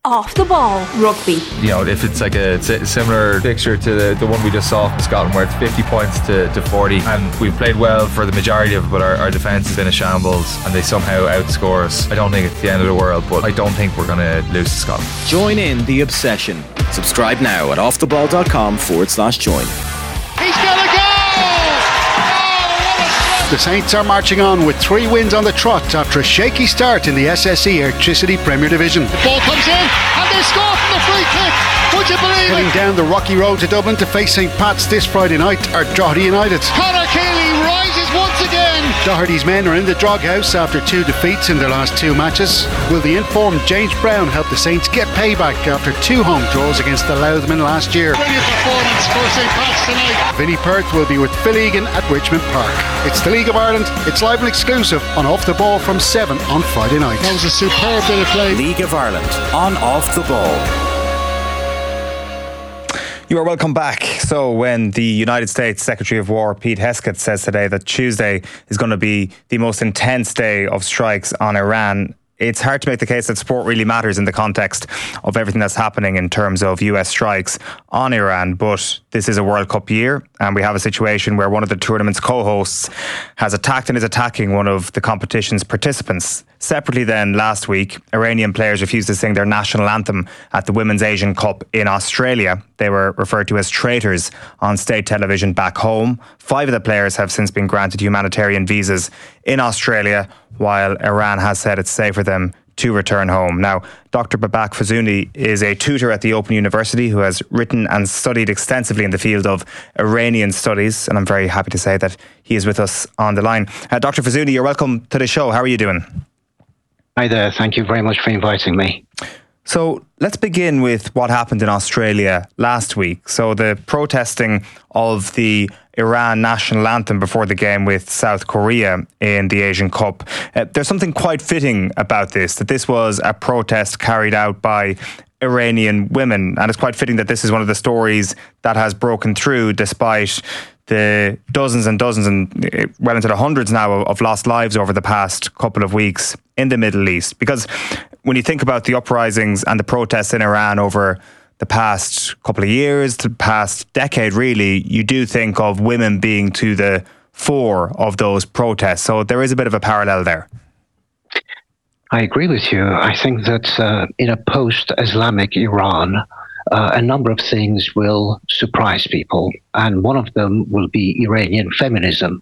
Off the Ball Rugby. You know, if it's like a similar fixture to the one we just saw from Scotland, where it's 50 points to 40, and we've played well for the majority of it, but our defence has been a shambles and they somehow outscore us, I don't think it's the end of the world, but I don't think we're going to lose to Scotland. Join in the obsession. Subscribe now at offtheball.com/join. He's got a goal! The Saints are marching on with 3 wins on the trot after a shaky start in the SSE Electricity Premier Division. The ball comes in and they score from the free kick. Would you believe Heading it? down the rocky road to Dublin to face St Pat's this Friday night are Doherty United. Conor Keeley rises once again. Doherty's men are in the doghouse after 2 defeats in their last 2 matches. Will the informed James Brown help the Saints get payback after 2 home draws against the Loudhmen last year? Brilliant performance for St Pat's tonight. Vinnie Perth will be with Phil Egan at Richmond Park. It's the League of Ireland. It's live and exclusive on Off the Ball from 7 on Friday night. That was a superb bit of play. League of Ireland on Off the Ball. You are welcome back. So when the United States Secretary of War, Pete Hegseth, says today that Tuesday is going to be the most intense day of strikes on Iran, it's hard to make the case that sport really matters in the context of everything that's happening in terms of US strikes on Iran. But this is a World Cup year, and we have a situation where one of the tournament's co-hosts has attacked and is attacking one of the competition's participants. Separately then, last week, Iranian players refused to sing their national anthem at the Women's Asian Cup in Australia. They were referred to as traitors on state television back home. 5 of the players have since been granted humanitarian visas in Australia, while Iran has said it's safe for them to return home. Now, Dr. Babak Fazuni is a tutor at the Open University who has written and studied extensively in the field of Iranian studies, and I'm very happy to say that he is with us on the line. Dr. Fazuni, you're welcome to the show. How are you doing? Hi there. Thank you very much for inviting me. So let's begin with what happened in Australia last week. So the protesting of the Iran national anthem before the game with South Korea in the Asian Cup. There's something quite fitting about this, that this was a protest carried out by Iranian women. And it's quite fitting that this is one of the stories that has broken through despite the dozens and dozens and well into the hundreds now of lost lives over the past couple of weeks in the Middle East. Because when you think about the uprisings and the protests in Iran over the past couple of years, the past decade really, you do think of women being to the fore of those protests. So there is a bit of a parallel there. I agree with you. I think that in a post-Islamic Iran, a number of things will surprise people, and one of them will be Iranian feminism.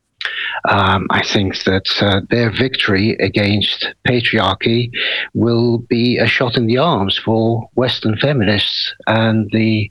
I think that their victory against patriarchy will be a shot in the arms for Western feminists and the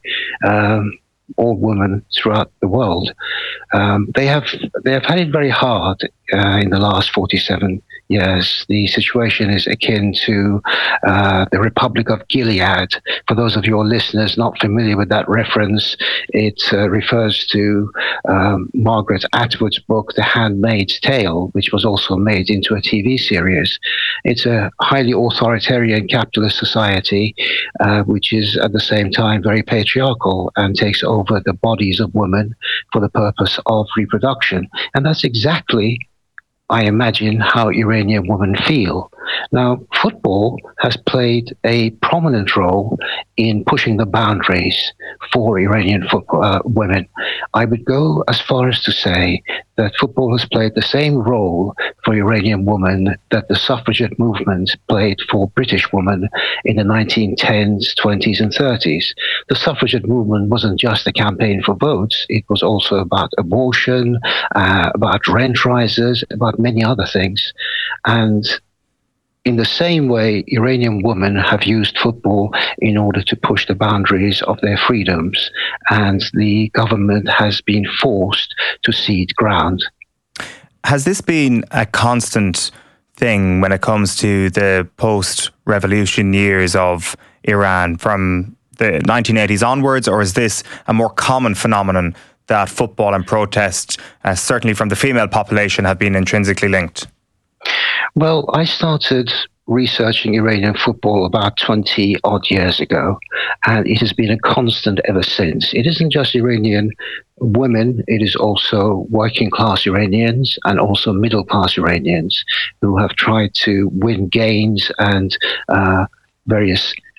all women throughout the world. They have had it very hard in the last 47 years. The situation is akin to the Republic of Gilead. For those of your listeners not familiar with that reference, it refers to Margaret Atwood's book, The Handmaid's Tale, which was also made into a TV series. It's a highly authoritarian capitalist society, which is at the same time very patriarchal and takes over the bodies of women for the purpose of reproduction. And that's exactly, I imagine, how Iranian women feel. Now, football has played a prominent role in pushing the boundaries for Iranian women. I would go as far as to say that football has played the same role for Iranian women that the suffragette movement played for British women in the 1910s, 20s, and 30s. The suffragette movement wasn't just a campaign for votes. It was also about abortion, about rent rises, about many other things. And in the same way, Iranian women have used football in order to push the boundaries of their freedoms, and the government has been forced to cede ground. Has this been a constant thing when it comes to the post-revolution years of Iran from the 1980s onwards, or is this a more common phenomenon that football and protest, certainly from the female population, have been intrinsically linked? Well, I started researching Iranian football about 20 odd years ago, and it has been a constant ever since. It isn't just Iranian women, it is also working class Iranians and also middle class Iranians who have tried to win gains and various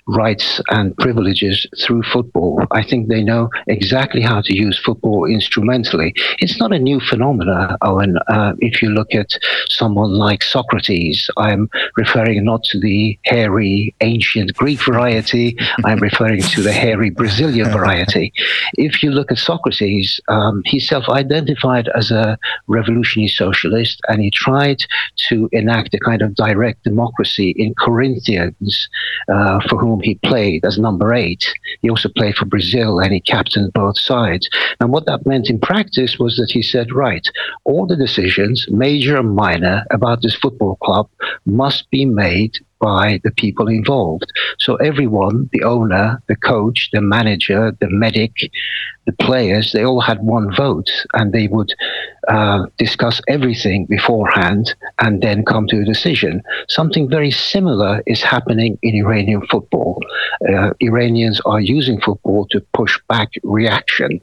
rights and privileges through football. I think they know exactly how to use football instrumentally. It's not a new phenomenon, Owen. If you look at someone like Socrates, I'm referring not to the hairy ancient Greek variety, I'm referring to the hairy Brazilian variety. If you look at Socrates, he self-identified as a revolutionary socialist, and he tried to enact a kind of direct democracy in Corinthians, for whom he played as number 8. He also played for Brazil, and he captained both sides. And what that meant in practice was that he said, right, all the decisions, major and minor, about this football club must be made by the people involved. So everyone, the owner, the coach, the manager, the medic, the players, they all had one vote, and they would discuss everything beforehand and then come to a decision. Something very similar is happening in Iranian football. Iranians are using football to push back reaction.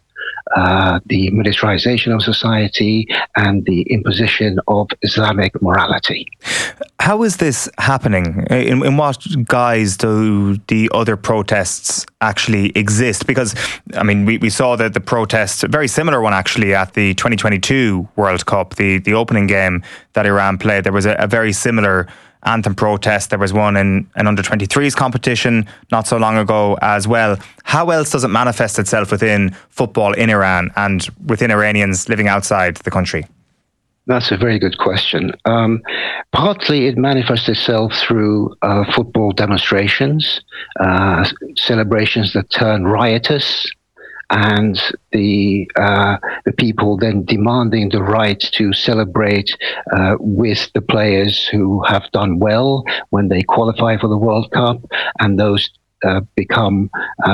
The militarization of society and the imposition of Islamic morality. How is this happening? In what guise do the other protests actually exist? Because, I mean, we saw that the protest, a very similar one actually, at the 2022 World Cup, the opening game that Iran played. There was a very similar anthem protest. There was one in an under-23s competition not so long ago as well. How else does it manifest itself within football in Iran and within Iranians living outside the country? That's a very good question. Partly it manifests itself through football demonstrations, celebrations that turn riotous, and the people then demanding the right to celebrate with the players who have done well when they qualify for the World Cup, and those become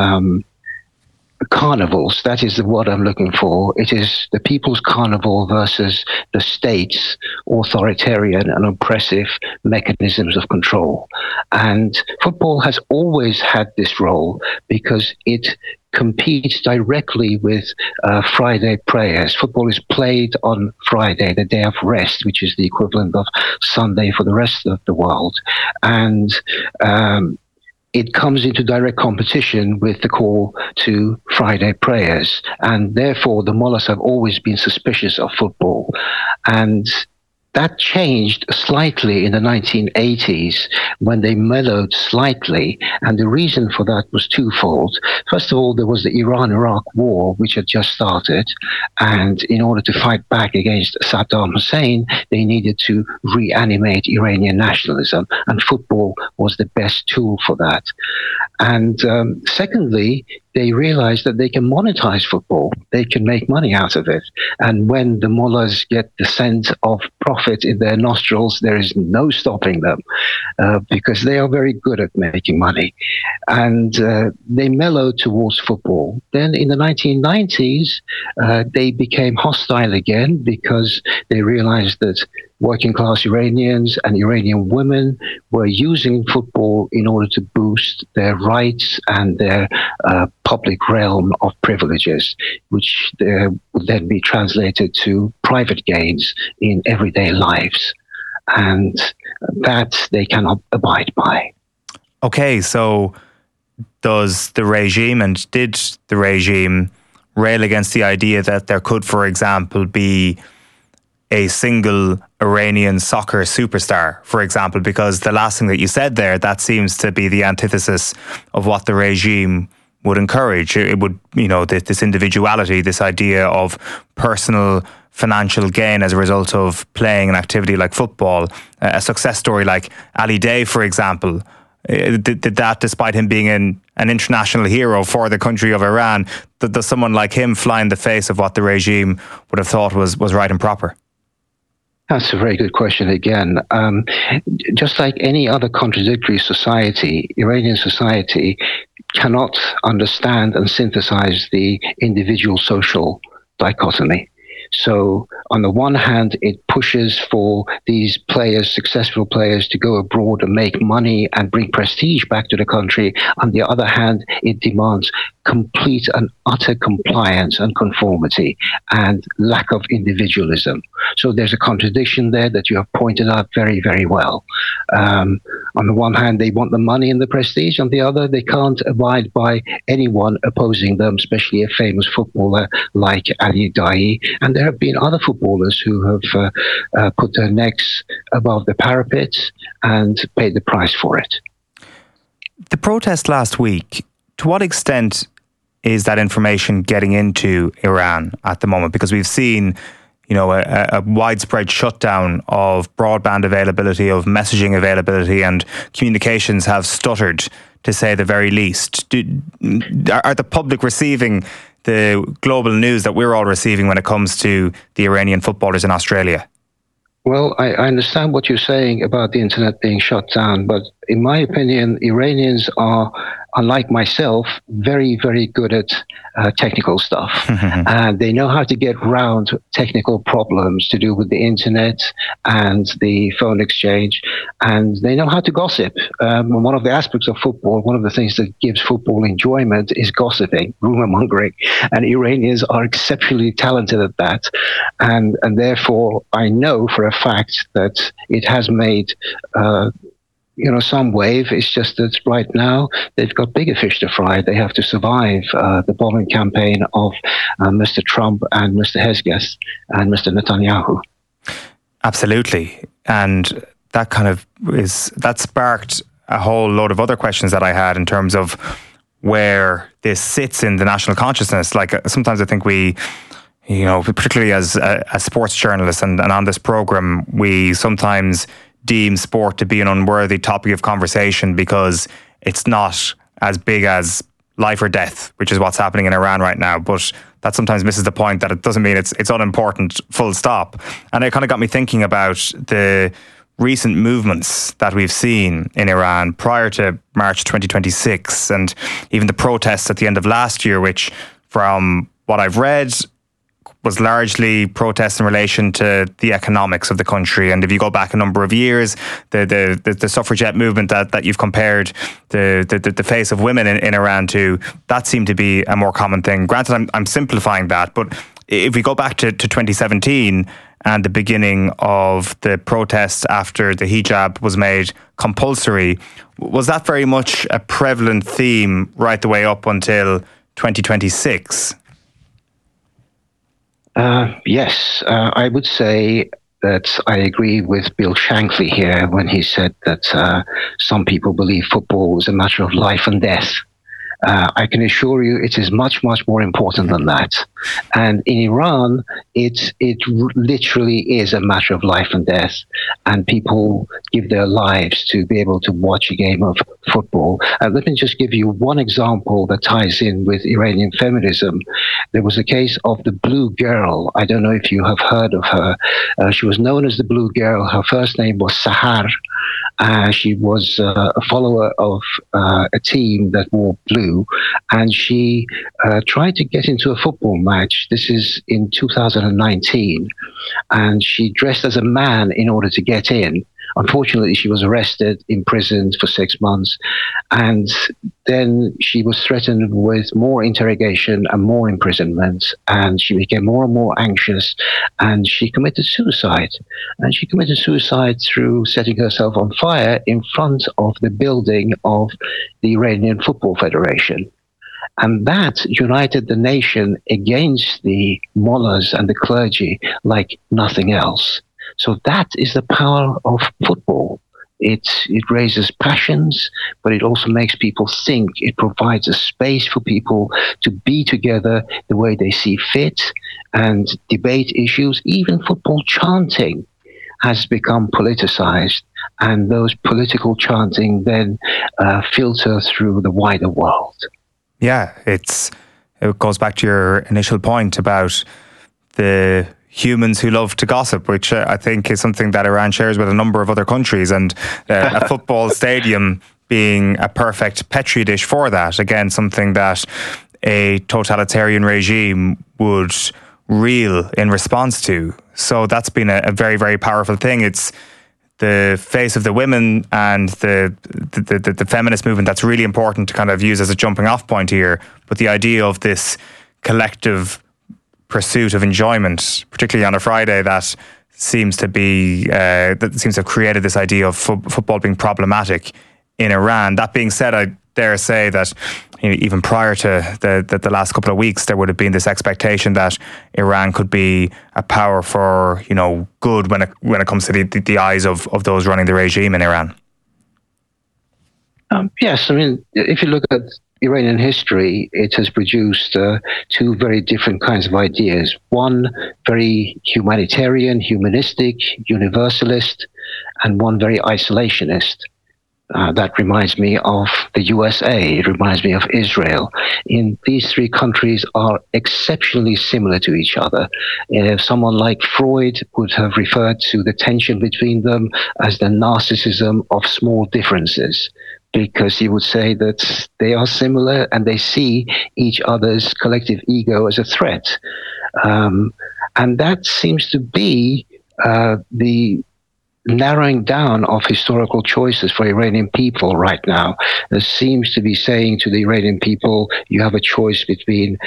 carnivals. That is the word I'm looking for. It is the people's carnival versus the state's authoritarian and oppressive mechanisms of control. And football has always had this role because it competes directly with Friday prayers. Football is played on Friday, the day of rest, which is the equivalent of Sunday for the rest of the world. And it comes into direct competition with the call to Friday prayers. And therefore, the mullahs have always been suspicious of football. And that changed slightly in the 1980s when they mellowed slightly. And the reason for that was twofold. First of all, there was the Iran-Iraq war, which had just started. And in order to fight back against Saddam Hussein, they needed to reanimate Iranian nationalism. And football was the best tool for that. And secondly, they realized that they can monetize football. They can make money out of it. And when the mullahs get the scent of profit in their nostrils, there is no stopping them because they are very good at making money. And they mellowed towards football. Then in the 1990s, they became hostile again because they realized that working class Iranians and Iranian women were using football in order to boost their rights and their public realm of privileges, which would then be translated to private gains in everyday lives. And that they cannot abide by. Okay, so does the regime, and did the regime, rail against the idea that there could, for example, be a single Iranian soccer superstar, for example? Because the last thing that you said there, that seems to be the antithesis of what the regime would encourage. It would, this individuality, this idea of personal financial gain as a result of playing an activity like football. A success story like Ali Day, for example, did that, despite him being an international hero for the country of Iran, does someone like him fly in the face of what the regime would have thought was right and proper? That's a very good question again. Just like any other contradictory society, Iranian society cannot understand and synthesize the individual social dichotomy. So on the one hand, it pushes for these players, successful players, to go abroad and make money and bring prestige back to the country. On the other hand, it demands complete and utter compliance and conformity and lack of individualism. So there's a contradiction there that you have pointed out very, very well. On the one hand, they want the money and the prestige. On the other, they can't abide by anyone opposing them, especially a famous footballer like Ali Daei. And there have been other footballers who have put their necks above the parapet and paid the price for it. The protest last week, to what extent is that information getting into Iran at the moment? Because we've seen, a widespread shutdown of broadband availability, of messaging availability, and communications have stuttered, to say the very least. Are the public receiving the global news that we're all receiving when it comes to the Iranian footballers in Australia? Well, I understand what you're saying about the internet being shut down, but in my opinion, Iranians are, unlike myself, very, very good at technical stuff. And they know how to get around technical problems to do with the internet and the phone exchange. And they know how to gossip. One of the aspects of football, one of the things that gives football enjoyment is gossiping, rumor mongering. And Iranians are exceptionally talented at that. And therefore, I know for a fact that it has made some wave. It's just that right now they've got bigger fish to fry. They have to survive the bombing campaign of Mr. Trump and Mr. Hezbollah and Mr. Netanyahu. Absolutely. And that sparked a whole load of other questions that I had in terms of where this sits in the national consciousness. Like sometimes I think we, particularly as sports journalists and on this program, we sometimes deem sport to be an unworthy topic of conversation because it's not as big as life or death, which is what's happening in Iran right now. But that sometimes misses the point that it doesn't mean it's unimportant, full stop. And it kind of got me thinking about the recent movements that we've seen in Iran prior to March 2026 and even the protests at the end of last year, which from what I've read was largely protests in relation to the economics of the country. And if you go back a number of years, the suffragette movement that you've compared the face of women in Iran to, that seemed to be a more common thing. Granted, I'm simplifying that, but if we go back to 2017 and the beginning of the protests after the hijab was made compulsory, was that very much a prevalent theme right the way up until 2026? Yes, I would say that I agree with Bill Shankly here when he said that some people believe football is a matter of life and death. I can assure you it is much, much more important than that. And in Iran, it literally is a matter of life and death. And people give their lives to be able to watch a game of football. Let me just give you one example that ties in with Iranian feminism. There was a case of the Blue Girl. I don't know if you have heard of her. She was known as the Blue Girl. Her first name was Sahar. She was a follower of a team that wore blue, and she tried to get into a football match. This is in 2019, and she dressed as a man in order to get in. Unfortunately, she was arrested, imprisoned for 6 months, and then she was threatened with more interrogation and more imprisonment, and she became more and more anxious, and she committed suicide. And she committed suicide through setting herself on fire in front of the building of the Iranian Football Federation. And that united the nation against the mullahs and the clergy like nothing else. So that is the power of football. It raises passions, but it also makes people think. It provides a space for people to be together the way they see fit and debate issues. Even football chanting has become politicized, and those political chanting then filter through the wider world. Yeah, it goes back to your initial point about the humans who love to gossip, which I think is something that Iran shares with a number of other countries, and a football stadium being a perfect petri dish for that. Again, something that a totalitarian regime would reel in response to. So that's been a very, very powerful thing. It's the face of the women and the feminist movement that's really important to kind of use as a jumping off point here. But the idea of this collective pursuit of enjoyment, particularly on a Friday, that seems to have created this idea of football being problematic in Iran. That being said, I dare say that even prior to the last couple of weeks, there would have been this expectation that Iran could be a power for good when it comes to the eyes of those running the regime in Iran. Yes, I mean, if you look at Iranian history, it has produced two very different kinds of ideas. One very humanitarian, humanistic, universalist, and one very isolationist. That reminds me of the USA. It reminds me of Israel. These three countries are exceptionally similar to each other. Someone like Freud would have referred to the tension between them as the narcissism of small differences, because he would say that they are similar and they see each other's collective ego as a threat. And that seems to be the narrowing down of historical choices for Iranian people right now. There seems to be saying to the Iranian people, you have a choice between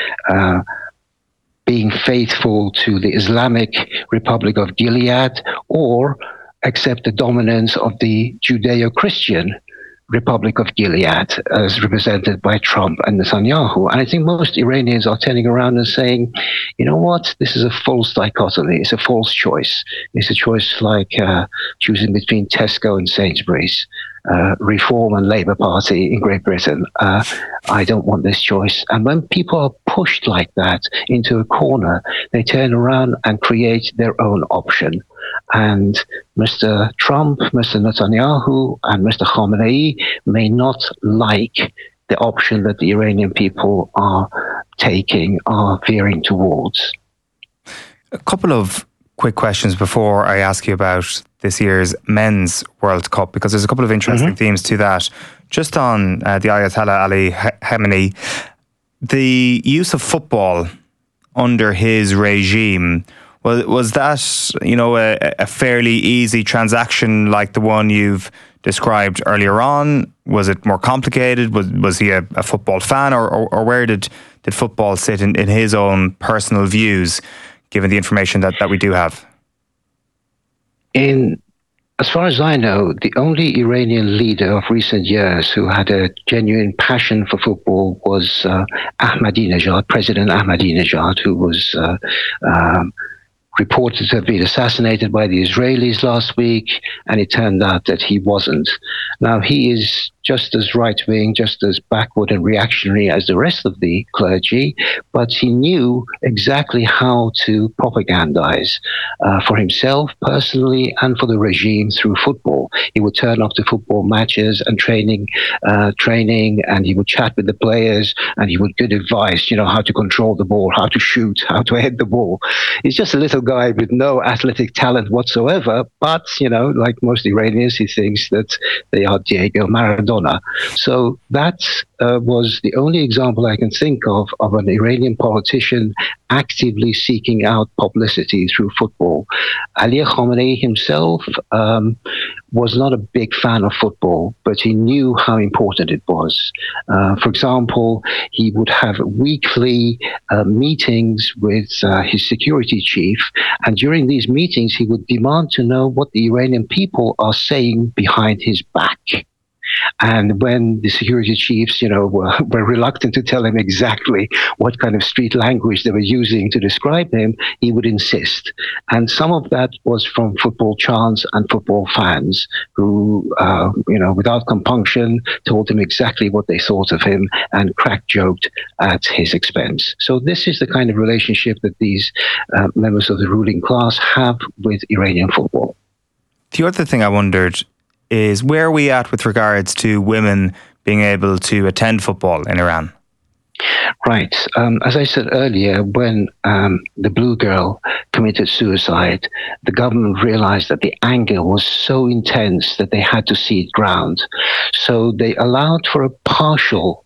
being faithful to the Islamic Republic of Gilead or accept the dominance of the Judeo-Christian Republic of Gilead, as represented by Trump and Netanyahu. And I think most Iranians are turning around and saying, you know what, this is a false dichotomy. It's a false choice. It's a choice like choosing between Tesco and Sainsbury's, Reform and Labour Party in Great Britain. I don't want this choice. And when people are pushed like that into a corner, they turn around and create their own option. And Mr. Trump, Mr. Netanyahu, and Mr. Khamenei may not like the option that the Iranian people are veering towards. A couple of quick questions before I ask you about this year's Men's World Cup, because there's a couple of interesting themes to that. Just on the Ayatollah Ali Khamenei, the use of football under his regime, was that, a fairly easy transaction like the one you've described earlier on? Was it more complicated? Was he a football fan, or where did football sit in his own personal views, given the information that we do have? As far as I know, the only Iranian leader of recent years who had a genuine passion for football was Ahmadinejad, President Ahmadinejad, who was reported to have been assassinated by the Israelis last week, and it turned out that he wasn't. Now, he is just as right-wing, just as backward and reactionary as the rest of the clergy, but he knew exactly how to propagandize for himself personally and for the regime through football. He would turn up to football matches and training, and he would chat with the players, and he would give advice, how to control the ball, how to shoot, how to head the ball. He's just a little guy with no athletic talent whatsoever, but, like most Iranians, he thinks that they are Diego Maradona. So that was the only example I can think of an Iranian politician actively seeking out publicity through football. Ali Khamenei himself was not a big fan of football, but he knew how important it was. For example, he would have weekly meetings with his security chief, and during these meetings he would demand to know what the Iranian people are saying behind his back. And when the security chiefs, were reluctant to tell him exactly what kind of street language they were using to describe him, he would insist. And some of that was from football chants and football fans who, without compunction, told him exactly what they thought of him and crack-joked at his expense. So this is the kind of relationship that these members of the ruling class have with Iranian football. The other thing I wondered is, where are we at with regards to women being able to attend football in Iran? Right. As I said earlier, when the Blue Girl committed suicide, the government realized that the anger was so intense that they had to cede ground. So they allowed for a partial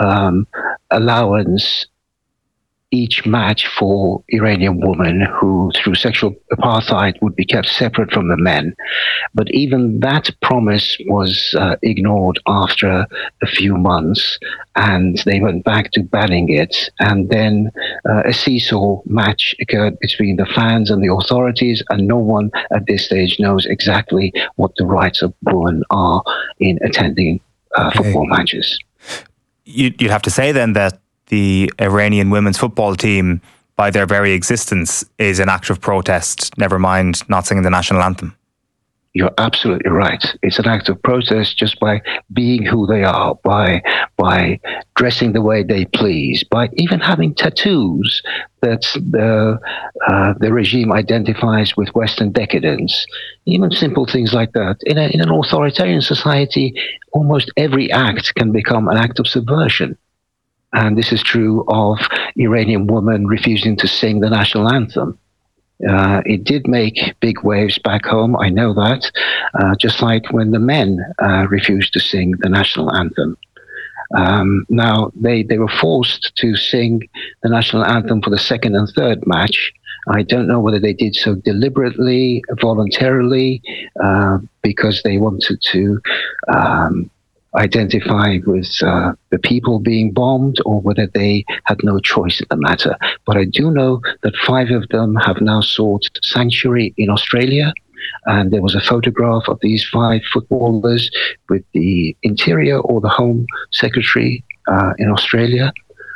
allowance each match for Iranian women who, through sexual apartheid, would be kept separate from the men. But even that promise was ignored after a few months. and they went back to banning it. And then a seesaw match occurred between the fans and the authorities, and no one at this stage knows exactly what the rights of women are in attending football matches. You'd have to say then that the Iranian women's football team, by their very existence, is an act of protest, never mind not singing the national anthem. You're absolutely right. It's an act of protest just by being who they are, by dressing the way they please, by even having tattoos that the regime identifies with Western decadence. Even simple things like that. In an authoritarian society, almost every act can become an act of subversion. And this is true of Iranian women refusing to sing the national anthem. It did make big waves back home, I know that, just like when the men refused to sing the national anthem. Now, they were forced to sing the national anthem for the second and third match. I don't know whether they did so deliberately, voluntarily, because they wanted to identify with the people being bombed, or whether they had no choice in the matter. But I do know that 5 of them have now sought sanctuary in Australia, and there was a photograph of these 5 footballers with the Interior or the Home Secretary in Australia.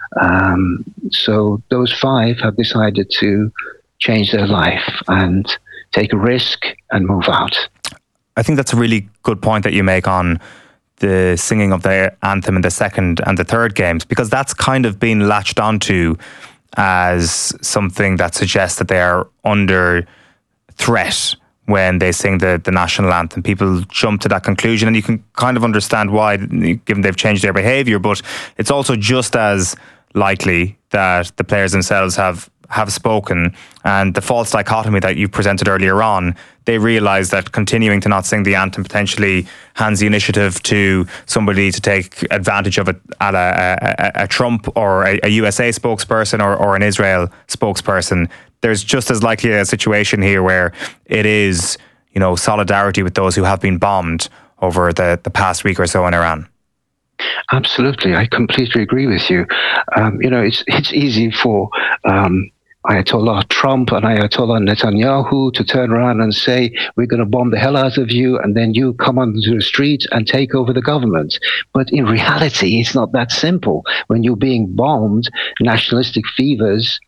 So those 5 have decided to change their life and take a risk and move out. I think that's a really good point that you make on the singing of the anthem in the second and the third games, because that's kind of been latched onto as something that suggests that they are under threat when they sing the national anthem. People jump to that conclusion, and you can kind of understand why, given they've changed their behaviour, but it's also just as likely that the players themselves have spoken, and the false dichotomy that you presented earlier on, they realise that continuing to not sing the anthem potentially hands the initiative to somebody to take advantage of it, at a Trump or a USA spokesperson or an Israel spokesperson. There's just as likely a situation here where it is, solidarity with those who have been bombed over the past week or so in Iran. Absolutely, I completely agree with you. It's easy for Ayatollah Trump and Ayatollah Netanyahu to turn around and say, we're going to bomb the hell out of you, and then you come onto the streets and take over the government. But in reality, it's not that simple. When you're being bombed, nationalistic fevers,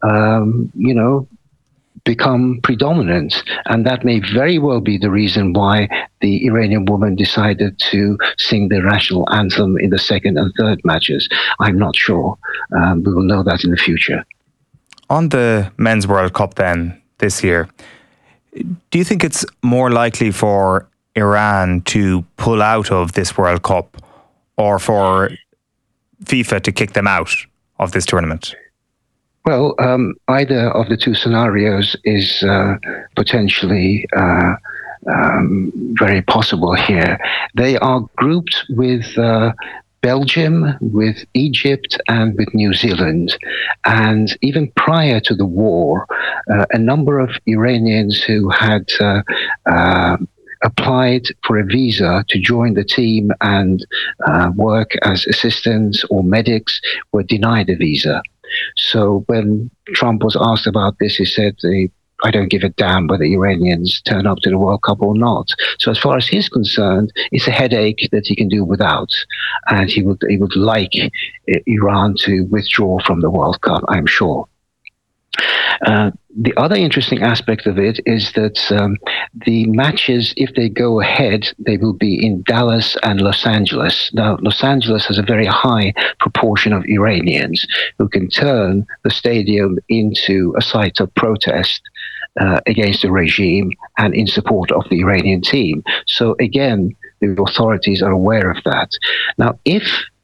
become predominant. And that may very well be the reason why the Iranian woman decided to sing the national anthem in the second and third matches. I'm not sure. We will know that in the future. On the Men's World Cup then, this year, do you think it's more likely for Iran to pull out of this World Cup, or for FIFA to kick them out of this tournament? Well, either of the two scenarios is potentially very possible here. They are grouped with Belgium, with Egypt, and with New Zealand. And even prior to the war, a number of Iranians who had applied for a visa to join the team and work as assistants or medics were denied a visa. So when Trump was asked about this, he said, I don't give a damn whether Iranians turn up to the World Cup or not. So as far as he's concerned, it's a headache that he can do without. And he would like Iran to withdraw from the World Cup, I'm sure. The other interesting aspect of it is that the matches, if they go ahead, they will be in Dallas and Los Angeles. Now, Los Angeles has a very high proportion of Iranians who can turn the stadium into a site of protest against the regime and in support of the Iranian team. So again, the authorities are aware of that. Now, if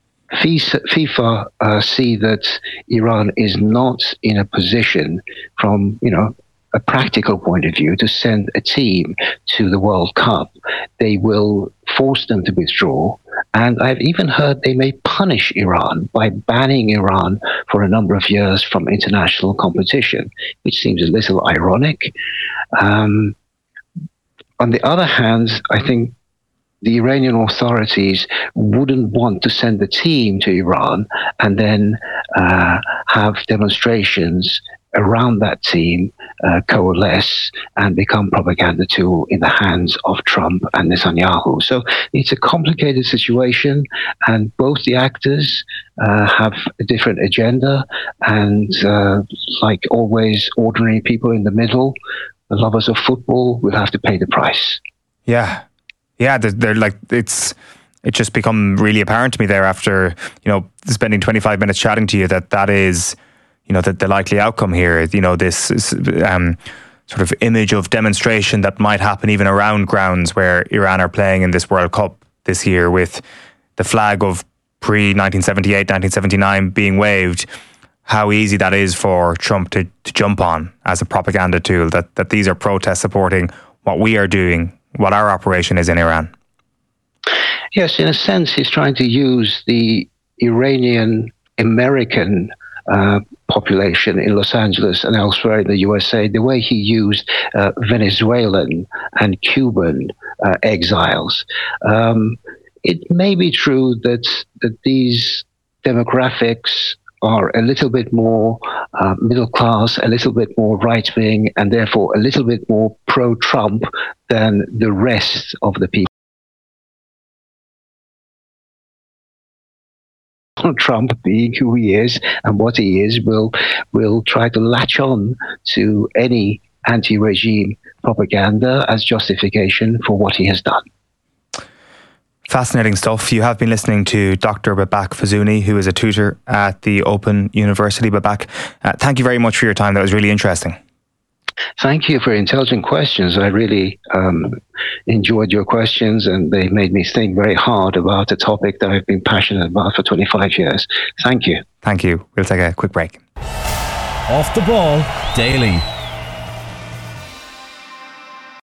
FIFA see that Iran is not in a position from, a practical point of view to send a team to the World Cup, they will force them to withdraw. And I've even heard they may punish Iran by banning Iran for a number of years from international competition, which seems a little ironic. On the other hand, I think the Iranian authorities wouldn't want to send a team to Iran and then have demonstrations around that team coalesce and become propaganda tool in the hands of Trump and Netanyahu. So it's a complicated situation, and both the actors have a different agenda, and like always, ordinary people in the middle, the lovers of football, will have to pay the price. Yeah, they're like, it's just become really apparent to me there after, spending 25 minutes chatting to you that is, that the likely outcome here, this sort of image of demonstration that might happen even around grounds where Iran are playing in this World Cup this year, with the flag of pre-1978, 1979 being waved, how easy that is for Trump to jump on as a propaganda tool, that these are protests supporting what we are doing, what our operation is in Iran. Yes, in a sense, he's trying to use the Iranian-American population in Los Angeles and elsewhere in the USA, the way he used Venezuelan and Cuban exiles. It may be true that these demographics are a little bit more middle class, a little bit more right-wing, and therefore a little bit more pro-Trump than the rest of the people. Trump, being who he is and what he is, will try to latch on to any anti-regime propaganda as justification for what he has done. Fascinating stuff. You have been listening to Dr. Babak Fozouni, who is a tutor at the Open University. Babak, thank you very much for your time. That was really interesting. Thank you for intelligent questions. I really enjoyed your questions, and they made me think very hard about a topic that I've been passionate about for 25 years. Thank you. Thank you. We'll take a quick break. Off the Ball Daily.